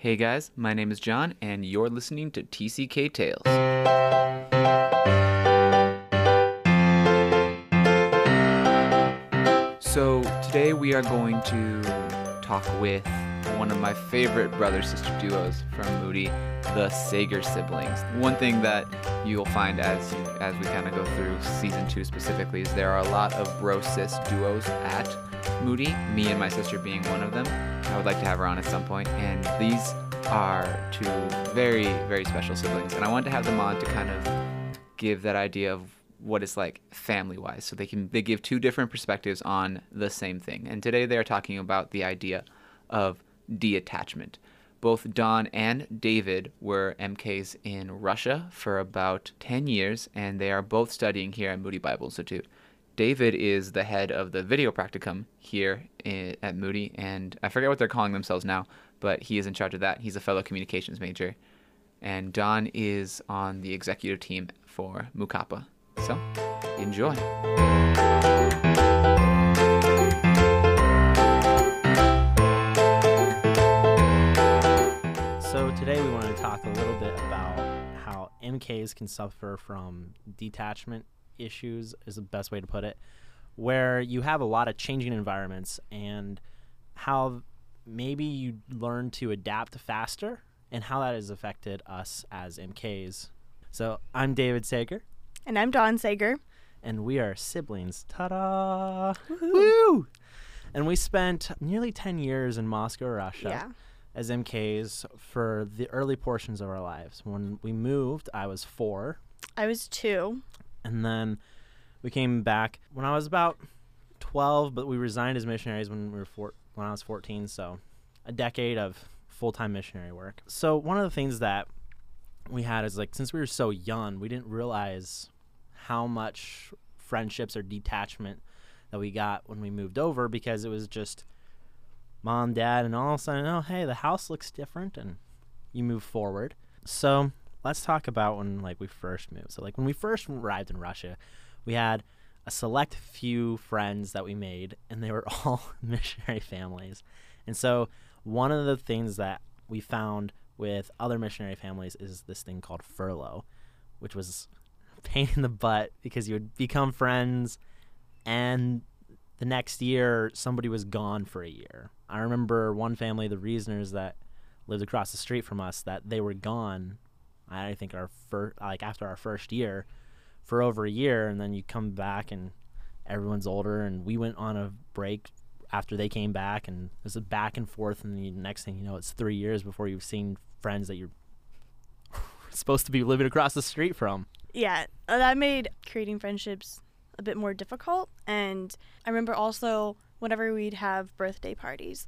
Hey guys, my name is John, and you're listening to TCK Tales. So today we are going to talk with one of my favorite brother-sister duos from Moody, the Sager siblings. One thing that you'll find as we kind of go through season 2 specifically is there are a lot of bro-sis duos at Moody, me and my sister being one of them. I would like to have her on at some point, and these are two very, very special siblings, and I wanted to have them on to kind of give that idea of what it's like family-wise, so they give two different perspectives on the same thing. And today they are talking about the idea of detachment. Both Don and David were MKs in Russia for about 10 years, and they are both studying here at Moody Bible Institute. David is the head of the video practicum here at Moody, and I forget what they're calling themselves now, but he is in charge of that. He's a fellow communications major. And Don is on the executive team for Mu Kappa. So, enjoy. So today we want to talk a little bit about how MKs can suffer from detachment issues, is the best way to put it, where you have a lot of changing environments and how maybe you learn to adapt faster and how that has affected us as MKs. So I'm David Sager. And I'm Dawn Sager. And we are siblings. Ta-da! Woohoo. Woo! And we spent nearly 10 years in Moscow, Russia, as MKs for the early portions of our lives. When we moved, I was 4. I was 2. And then we came back when I was about 12, but we resigned as missionaries when I was 14, so a decade of full-time missionary work. So one of the things that we had is, like, since we were so young, we didn't realize how much friendships or detachment that we got when we moved over, because it was just mom, dad, and all of a sudden, oh, hey, the house looks different, and you move forward. So let's talk about when, we first moved. So, when we first arrived in Russia, we had a select few friends that we made, and they were all missionary families. And so one of the things that we found with other missionary families is this thing called furlough, which was a pain in the butt because you would become friends and the next year somebody was gone for a year. I remember one family, the Reasoners, that lived across the street from us, that they were gone, I think after our first year, for over a year, and then you come back and everyone's older, and we went on a break after they came back, and it was a back and forth, and the next thing you know, it's 3 years before you've seen friends that you're supposed to be living across the street from. Yeah, that made creating friendships a bit more difficult. And I remember also whenever we'd have birthday parties,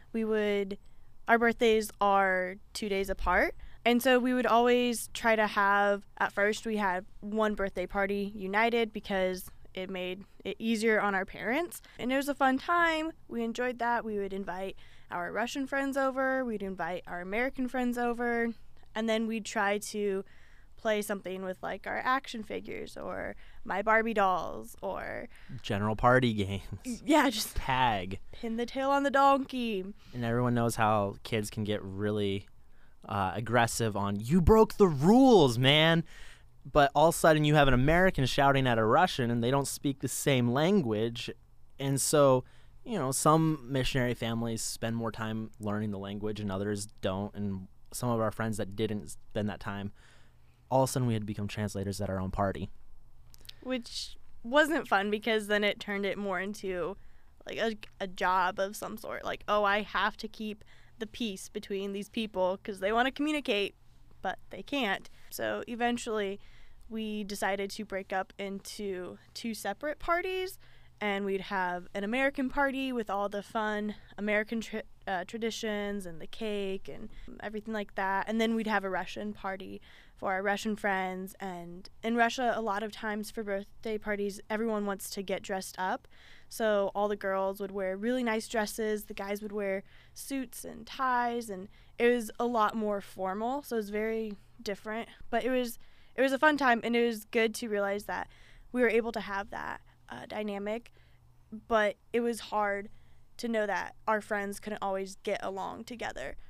our birthdays are 2 days apart. And so we would always try to have, at first we had one birthday party united because it made it easier on our parents. And it was a fun time. We enjoyed that. We would invite our Russian friends over. We'd invite our American friends over. And then we'd try to play something with, our action figures or my Barbie dolls or general party games. Yeah, just tag. Pin the tail on the donkey. And everyone knows how kids can get really aggressive on, you broke the rules, man. But all of a sudden you have an American shouting at a Russian and they don't speak the same language. And so, some missionary families spend more time learning the language and others don't. And some of our friends that didn't spend that time, all of a sudden we had to become translators at our own party. Which wasn't fun because then it turned it more into a job of some sort. I have to keep the peace between these people because they want to communicate, but they can't. So eventually we decided to break up into 2 separate parties, and we'd have an American party with all the fun American traditions and the cake and everything like that. And then we'd have a Russian party for our Russian friends. And in Russia, a lot of times for birthday parties, everyone wants to get dressed up. So all the girls would wear really nice dresses. The guys would wear suits and ties, and it was a lot more formal. So it was very different, but it was a fun time, and it was good to realize that we were able to have that dynamic, but it was hard to know that our friends couldn't always get along together.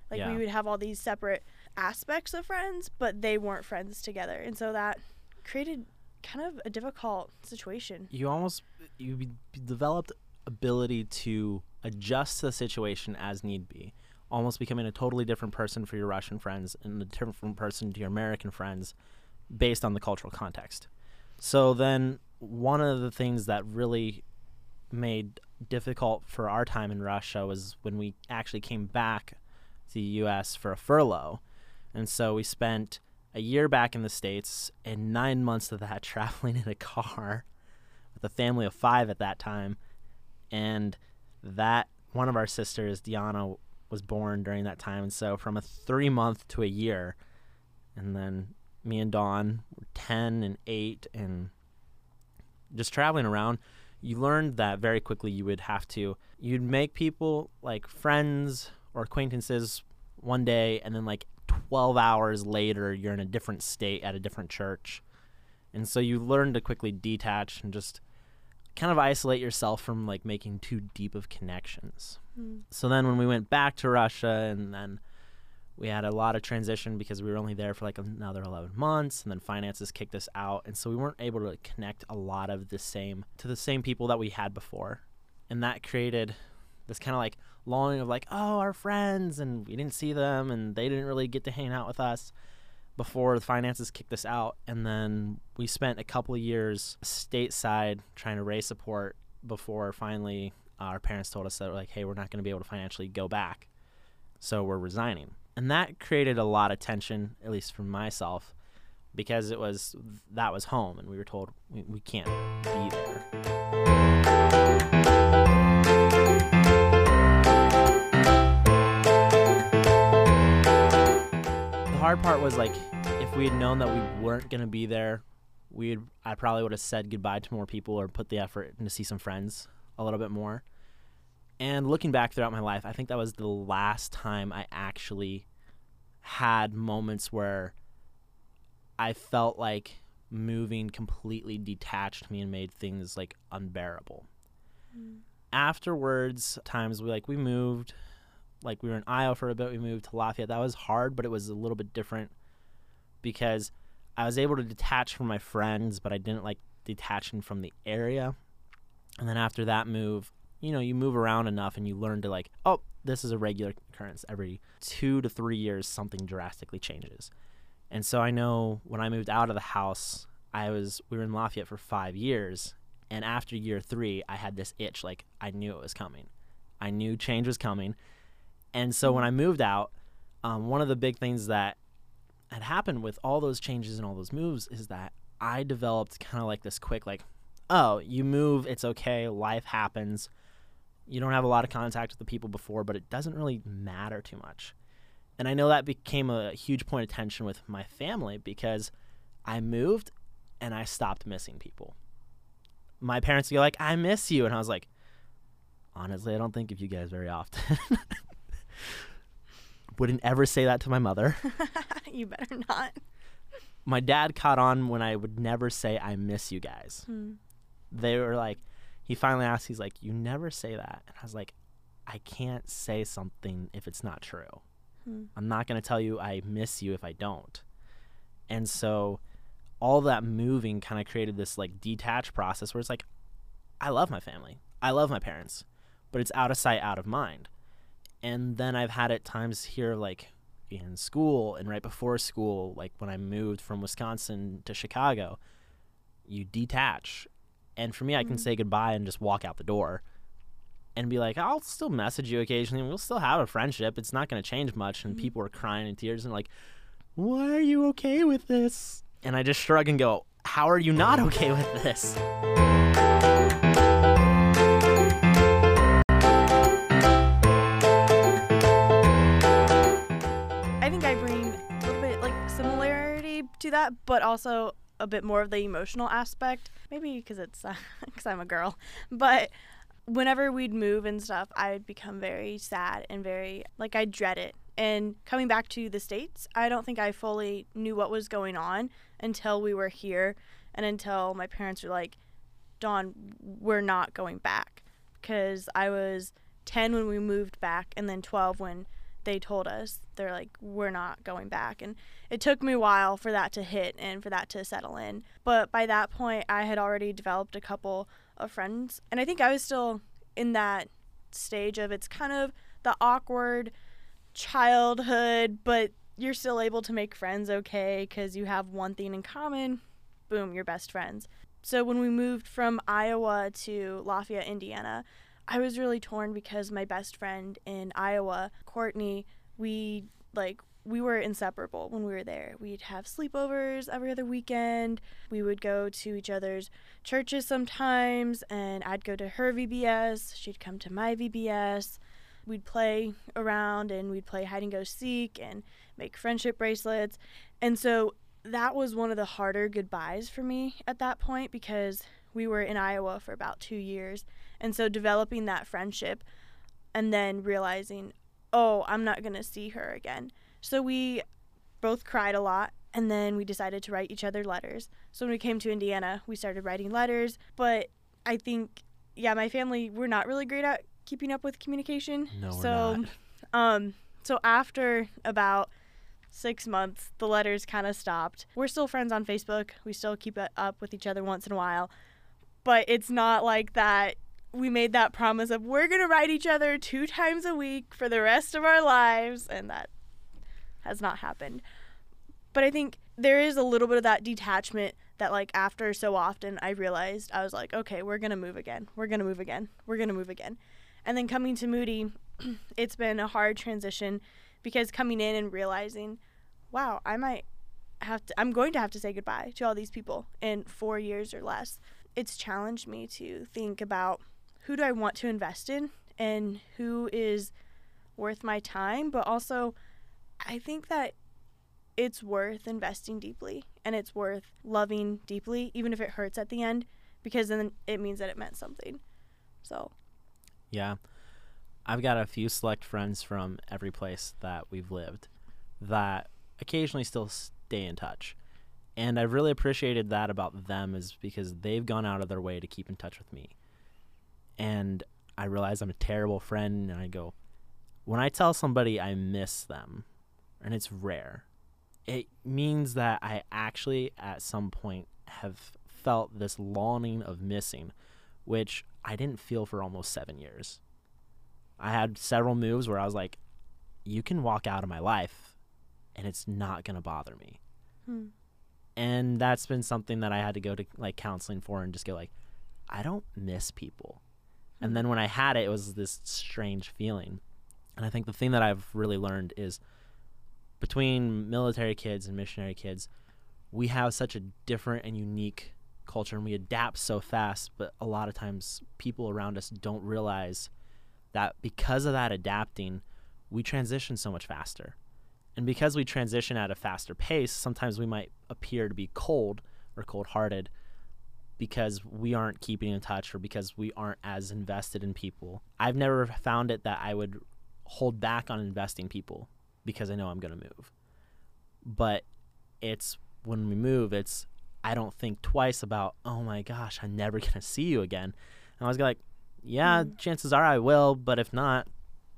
Like Yeah. we would have all these separate aspects of friends, but they weren't friends together. And so that created kind of a difficult situation. You developed ability to adjust to the situation as need be, almost becoming a totally different person for your Russian friends and a different person to your American friends based on the cultural context. So then one of the things that really made difficult for our time in Russia was when we actually came back to the U.S. for a furlough. And so we spent a year back in the States and 9 months of that traveling in a car with a family of 5 at that time. And that one of our sisters, Diana, was born during that time. And so from a 3-month to a year, and then me and Dawn were 10 and 8 and just traveling around, you learned that very quickly you'd make people like friends or acquaintances one day, and then like 12 hours later, you're in a different state at a different church. And so you learn to quickly detach and just kind of isolate yourself from like making too deep of connections. So then when we went back to Russia, and then we had a lot of transition because we were only there for like another 11 months, and then finances kicked us out. And so we weren't able to connect a lot of the same people that we had before. And that created this kind of like longing of like, oh, our friends, and we didn't see them, and they didn't really get to hang out with us before the finances kicked us out. And then we spent a couple of years stateside trying to raise support before finally our parents told us that, like, hey, we're not going to be able to financially go back, so we're resigning. And that created a lot of tension, at least for myself, because that was home, and we were told we can't be there. The hard part was, like, if we had known that we weren't going to be there, I probably would have said goodbye to more people or put the effort in to see some friends a little bit more. And looking back throughout my life, I think that was the last time I actually had moments where I felt like moving completely detached me and made things like unbearable. Afterwards, times we moved, like we were in Iowa for a bit, we moved to Lafayette. That was hard, but it was a little bit different because I was able to detach from my friends, but I didn't like detaching from the area. And then after that move, you move around enough and you learn to like, oh, this is a regular occurrence. Every 2 to 3 years, something drastically changes. And so I know when I moved out of the house, we were in Lafayette for 5 years. And after year 3, I had this itch, like I knew it was coming. I knew change was coming. And so when I moved out, one of the big things that had happened with all those changes and all those moves is that I developed kind of like this quick, like, oh, you move, it's okay, life happens. You don't have a lot of contact with the people before, but it doesn't really matter too much. And I know that became a huge point of tension with my family because I moved and I stopped missing people. My parents would go like, I miss you. And I was like, honestly, I don't think of you guys very often. Wouldn't ever say that to my mother. You better not. My dad caught on when I would never say, I miss you guys. They were like, he finally asked, he's like, you never say that. And I was like, I can't say something if it's not true. I'm not going to tell you I miss you if I don't. And so all that moving kind of created this like detached process where it's like, I love my family. I love my parents, but it's out of sight, out of mind. And then I've had it times here, like in school and right before school, like when I moved from Wisconsin to Chicago, you detach. And for me, I can say goodbye and just walk out the door and be like, I'll still message you occasionally and we'll still have a friendship. It's not going to change much. And people are crying in tears and like, why are you okay with this? And I just shrug and go, how are you not okay with this? I think I bring a little bit like similarity to that, but also a bit more of the emotional aspect. Maybe because I'm a girl, but whenever we'd move and stuff, I'd become very sad and very like I dread it. And coming back to the States, I don't think I fully knew what was going on until we were here and until my parents were like, Dawn, we're not going back. Because I was 10 when we moved back and then 12 when they told us, they're like, we're not going back. And it took me a while for that to hit and for that to settle in. But by that point, I had already developed a couple of friends. And I think I was still in that stage of, it's kind of the awkward childhood, but you're still able to make friends okay because you have one thing in common. Boom, you're best friends. So when we moved from Iowa to Lafayette, Indiana, I was really torn because my best friend in Iowa, Courtney, we were inseparable when we were there. We'd have sleepovers every other weekend. We would go to each other's churches sometimes, and I'd go to her VBS. She'd come to my VBS. We'd play around, and we'd play hide and go seek and make friendship bracelets. And so that was one of the harder goodbyes for me at that point, because we were in Iowa for about 2 years. And so developing that friendship and then realizing, oh, I'm not going to see her again. So we both cried a lot, and then we decided to write each other letters. So when we came to Indiana, we started writing letters. But I think, my family, we're not really great at keeping up with communication. No, we're not. So after about 6 months, the letters kind of stopped. We're still friends on Facebook. We still keep up with each other once in a while. But it's not like that we made that promise of we're going to write each other 2 times a week for the rest of our lives, and that has not happened. But I think there is a little bit of that detachment that, like, after so often, I realized, I was like, okay, we're going to move again. We're going to move again. We're going to move again. And then coming to Moody, it's been a hard transition, because coming in and realizing, wow, I'm going to have to say goodbye to all these people in 4 years or less. It's challenged me to think about, who do I want to invest in and who is worth my time? But also, I think that it's worth investing deeply, and it's worth loving deeply, even if it hurts at the end, because then it means that it meant something. So, yeah. I've got a few select friends from every place that we've lived that occasionally still stay in touch. And I've really appreciated that about them, is because they've gone out of their way to keep in touch with me. And I realize I'm a terrible friend, and I go, when I tell somebody I miss them, and it's rare, it means that I actually at some point have felt this longing of missing, which I didn't feel for almost 7 years. I had several moves where I was like, you can walk out of my life and it's not going to bother me. And that's been something that I had to go to like counseling for, and just go like, I don't miss people. And then when I had it, it was this strange feeling. And I think the thing that I've really learned is, between military kids and missionary kids, we have such a different and unique culture, and we adapt so fast, but a lot of times people around us don't realize that because of that adapting, we transition so much faster. And because we transition at a faster pace, sometimes we might appear to be cold or cold-hearted because we aren't keeping in touch, or because we aren't as invested in people. I've never found it that I would hold back on investing people because I know I'm going to move. But it's when we move, I don't think twice about, oh my gosh, I'm never going to see you again. And I was like, yeah, chances are I will, but if not,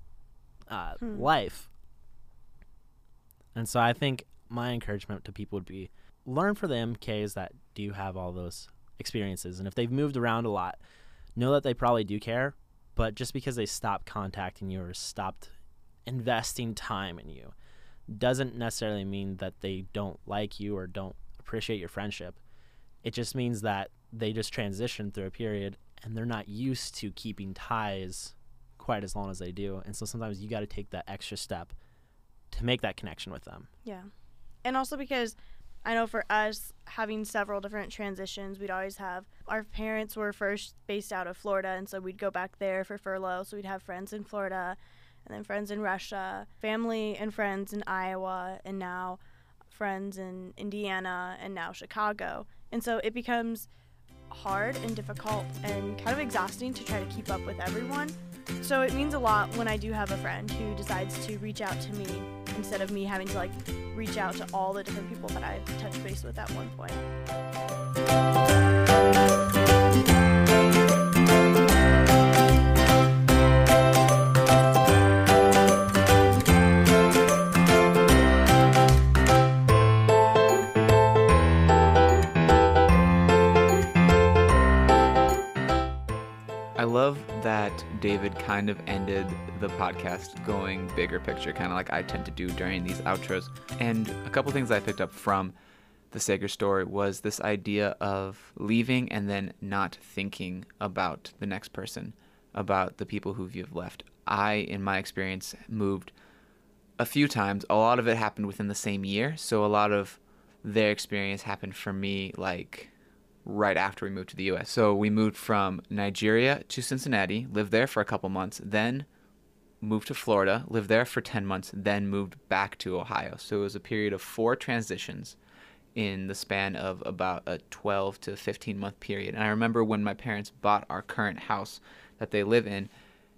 life. And so I think my encouragement to people would be, learn for the MKs that do have all those experiences. And if they've moved around a lot, know that they probably do care, but just because they stopped contacting you or stopped investing time in you doesn't necessarily mean that they don't like you or don't appreciate your friendship. It just means that they just transitioned through a period and they're not used to keeping ties quite as long as they do. And so sometimes you got to take that extra step to make that connection with them. Yeah. And also because I know for us, having several different transitions, we'd always have, our parents were first based out of Florida, and so we'd go back there for furlough. So we'd have friends in Florida, and then friends in Russia, family and friends in Iowa, and now friends in Indiana, and now Chicago. And so it becomes hard and difficult and kind of exhausting to try to keep up with everyone. So it means a lot when I do have a friend who decides to reach out to me instead of me having to reach out to all the different people that I touched base with at one point. that David kind of ended the podcast going bigger picture, kind of like I tend to do during these outros. And a couple things I picked up from the Sager story was this idea of leaving and then not thinking about the next person, about the people who you've left. I, in my experience, moved a few times. A lot of it happened within the same year, so a lot of their experience happened for me like right after we moved to the U.S. So we moved from Nigeria to Cincinnati, lived there for a couple months, then moved to Florida, lived there for 10 months, then moved back to Ohio. So it was a period of 4 transitions in the span of about a 12 to 15 month period. And I remember when my parents bought our current house that they live in,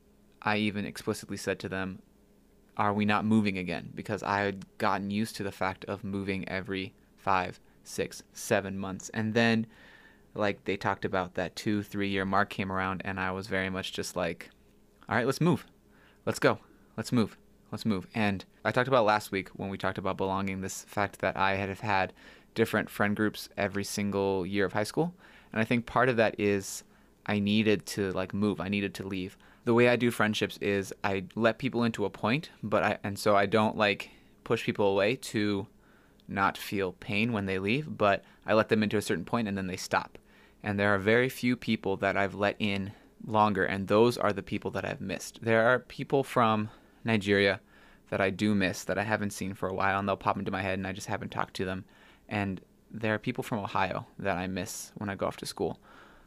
I even explicitly said to them, are we not moving again? Because I had gotten used to the fact of moving every 5, 6, 7 months. And then like they talked about that 2-3 year mark came around, and I was very much just like, all right, let's move. Let's go. Let's move. Let's move. And I talked about last week when we talked about belonging, this fact that I have had different friend groups every single year of high school. And I think part of that is I needed to like move. I needed to leave. The way I do friendships is I let people into a point, so I don't like push people away to not feel pain when they leave, but I let them into a certain point and then they stop. And there are very few people that I've let in longer, and those are the people that I've missed. There are people from Nigeria that I do miss that I haven't seen for a while, and they'll pop into my head and I just haven't talked to them. And there are people from Ohio that I miss when I go off to school.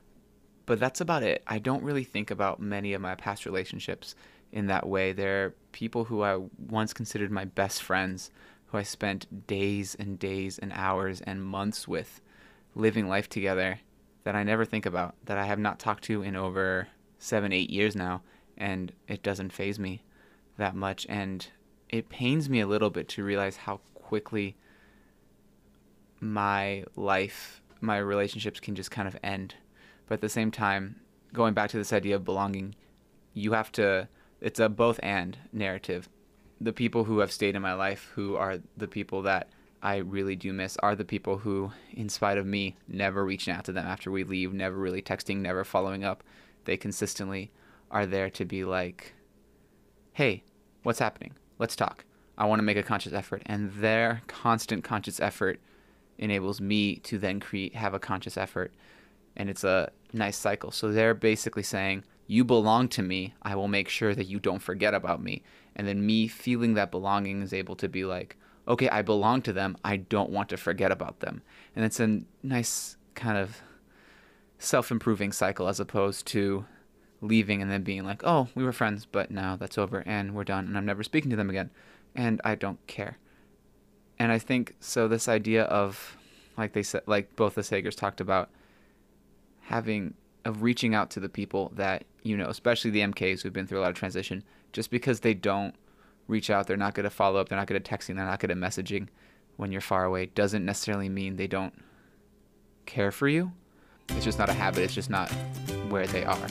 But that's about it. I don't really think about many of my past relationships in that way. There are people who I once considered my best friends, who I spent days and days and hours and months with living life together, that I never think about, that I have not talked to in over 7-8 years now, and it doesn't faze me that much. And it pains me a little bit to realize how quickly my relationships can just kind of end. But at the same time, going back to this idea of belonging, it's a both and narrative. The people who have stayed in my life, who are the people that I really do miss, are the people who, in spite of me never reaching out to them after we leave, never really texting, never following up, they consistently are there to be like, hey, what's happening? Let's talk. I want to make a conscious effort. And their constant conscious effort enables me to then have a conscious effort. And it's a nice cycle. So they're basically saying, you belong to me. I will make sure that you don't forget about me. And then me feeling that belonging is able to be like, okay, I belong to them. I don't want to forget about them. And it's a nice kind of self-improving cycle, as opposed to leaving and then being like, oh, we were friends, but now that's over and we're done and I'm never speaking to them again. And I don't care. And I think so this idea of, like they said, like both the Sagers talked about, of reaching out to the people that, especially the MKs who've been through a lot of transition, just because they don't reach out, they're not good at follow up, they're not good at texting, they're not good at messaging when you're far away, doesn't necessarily mean they don't care for you. It's just not a habit. It's just not where they are.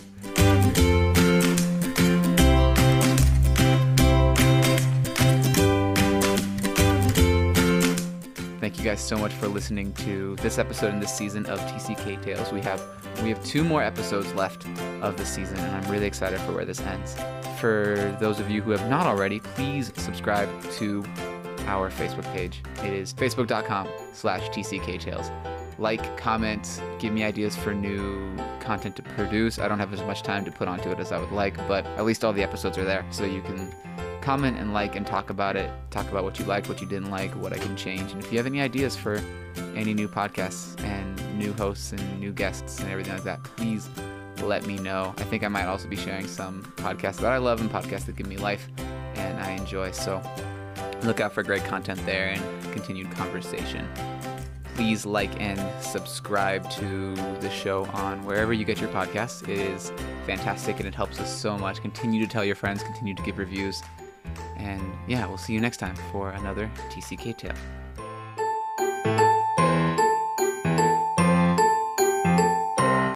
Thank you guys so much for listening to this episode in this season of TCK Tales. We have 2 more episodes left of the season, and I'm really excited for where this ends. For those of you who have not already, please subscribe to our Facebook page. It is facebook.com/TCK Tales. Like, comment, give me ideas for new content to produce. I don't have as much time to put onto it as I would like, but at least all the episodes are there, so you can comment and like and talk about it. Talk about what you liked, what you didn't like, what I can change. And if you have any ideas for any new podcasts and new hosts and new guests and everything like that, please let me know. I think I might also be sharing some podcasts that I love and podcasts that give me life and I enjoy. So look out for great content there and continued conversation. Please like and subscribe to the show on wherever you get your podcasts. It is fantastic and it helps us so much. Continue to tell your friends, continue to give reviews. And yeah, we'll see you next time for another TCK Tale.